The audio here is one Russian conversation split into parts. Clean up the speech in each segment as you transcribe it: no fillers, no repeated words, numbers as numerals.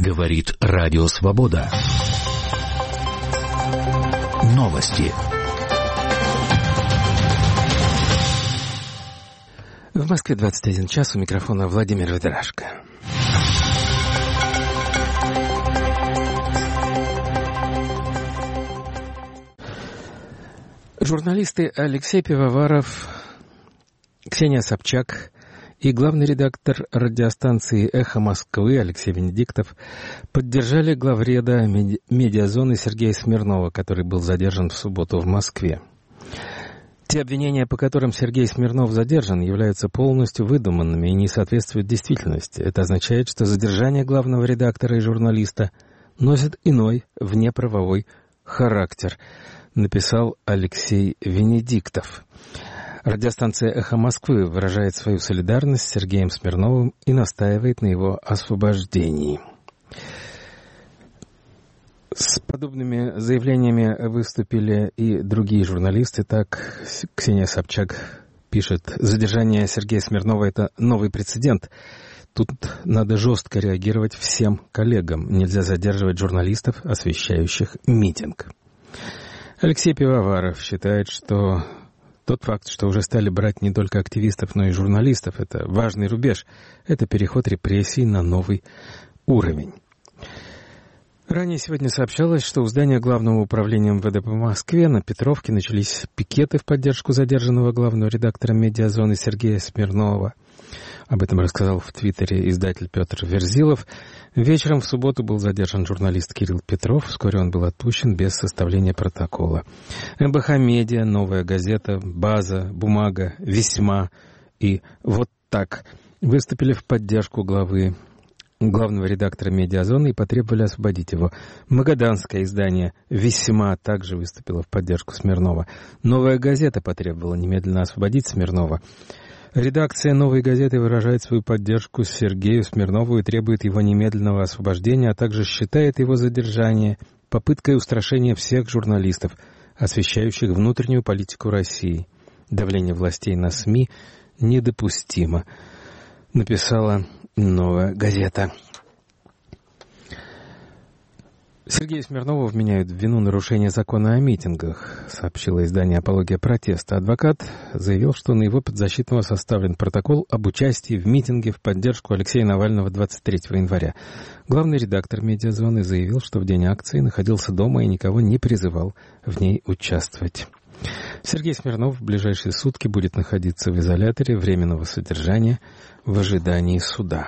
Говорит Радио Свобода. Новости. В Москве 21 час, у микрофона Владимир Ведрашко. Журналисты Алексей Пивоваров, Ксения Собчак и главный редактор радиостанции «Эхо Москвы» Алексей Венедиктов поддержали главреда медиазоны Сергея Смирнова, который был задержан в субботу в Москве. Те обвинения, по которым Сергей Смирнов задержан, являются полностью выдуманными и не соответствуют действительности. Это означает, что задержание главного редактора и журналиста носит иной, внеправовой характер, написал Алексей Венедиктов. Радиостанция «Эхо Москвы» выражает свою солидарность с Сергеем Смирновым и настаивает на его освобождении. С подобными заявлениями выступили и другие журналисты. Так, Ксения Собчак пишет: «Задержание Сергея Смирнова — это новый прецедент. Тут надо жестко реагировать всем коллегам. Нельзя задерживать журналистов, освещающих митинг». Алексей Пивоваров считает, что тот факт, что уже стали брать не только активистов, но и журналистов, это важный рубеж. Это переход репрессий на новый уровень. Ранее сегодня сообщалось, что у здания Главного управления МВД по Москве на Петровке начались пикеты в поддержку задержанного главного редактора медиазоны Сергея Смирнова. Об этом рассказал в Твиттере издатель Петр Верзилов. Вечером в субботу был задержан журналист Кирилл Петров. Вскоре он был отпущен без составления протокола. МБХ Медиа, Новая газета, База, Бумага, Весьма и Вот так выступили в поддержку главного редактора медиазоны и потребовали освободить его. Магаданское издание «Весьма» также выступило в поддержку Смирнова. Новая газета потребовала немедленно освободить Смирнова. Редакция «Новой газеты» выражает свою поддержку Сергею Смирнову и требует его немедленного освобождения, а также считает его задержание попыткой устрашения всех журналистов, освещающих внутреннюю политику России. Давление властей на СМИ недопустимо, написала «Новая газета». Сергею Смирнову вменяют в вину нарушения закона о митингах, сообщило издание «Апология протеста». Адвокат заявил, что на его подзащитного составлен протокол об участии в митинге в поддержку Алексея Навального 23 января. Главный редактор медиазоны заявил, что в день акции находился дома и никого не призывал в ней участвовать. Сергей Смирнов в ближайшие сутки будет находиться в изоляторе временного содержания в ожидании суда.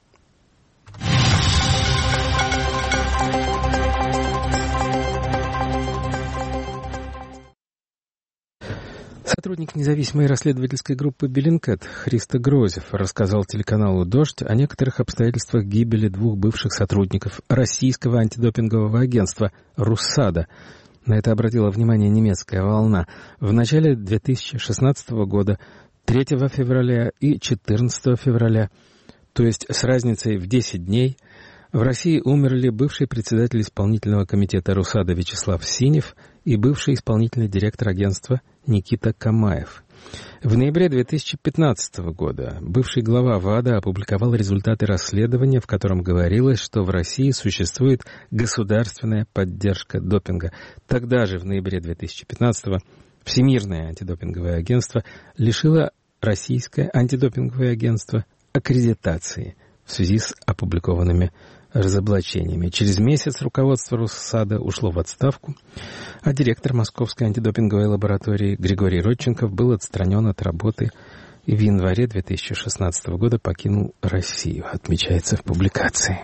Сотрудник независимой расследовательской группы «Беллинкет» Христо Грозев рассказал телеканалу «Дождь» о некоторых обстоятельствах гибели двух бывших сотрудников российского антидопингового агентства «Руссада». На это обратила внимание немецкая волна. В начале 2016 года, 3 февраля и 14 февраля, то есть с разницей в 10 дней, в России умерли бывший председатель исполнительного комитета «Руссада» Вячеслав Синев и бывший исполнительный директор агентства Никита Камаев. В ноябре 2015 года бывший глава ВАДА опубликовал результаты расследования, в котором говорилось, что в России существует государственная поддержка допинга. Тогда же, в ноябре 2015-го, Всемирное антидопинговое агентство лишило российское антидопинговое агентство аккредитации в связи с опубликованными разоблачениями. Через месяц руководство Руссада ушло в отставку, а директор Московской антидопинговой лаборатории Григорий Родченков был отстранен от работы и в январе 2016 года покинул Россию, отмечается в публикации.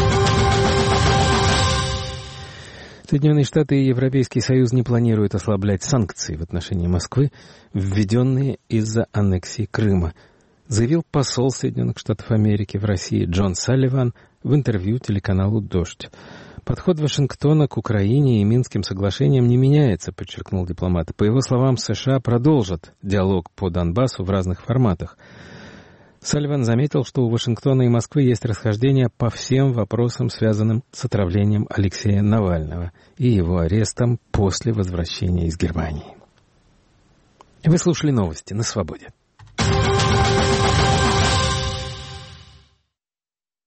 Соединенные Штаты и Европейский Союз не планируют ослаблять санкции в отношении Москвы, введенные из-за аннексии Крыма, заявил посол Соединенных Штатов Америки в России Джон Салливан в интервью телеканалу «Дождь». Подход Вашингтона к Украине и Минским соглашениям не меняется, подчеркнул дипломат. По его словам, США продолжат диалог по Донбассу в разных форматах. Салливан заметил, что у Вашингтона и Москвы есть расхождения по всем вопросам, связанным с отравлением Алексея Навального и его арестом после возвращения из Германии. Вы слушали новости на «Свободе».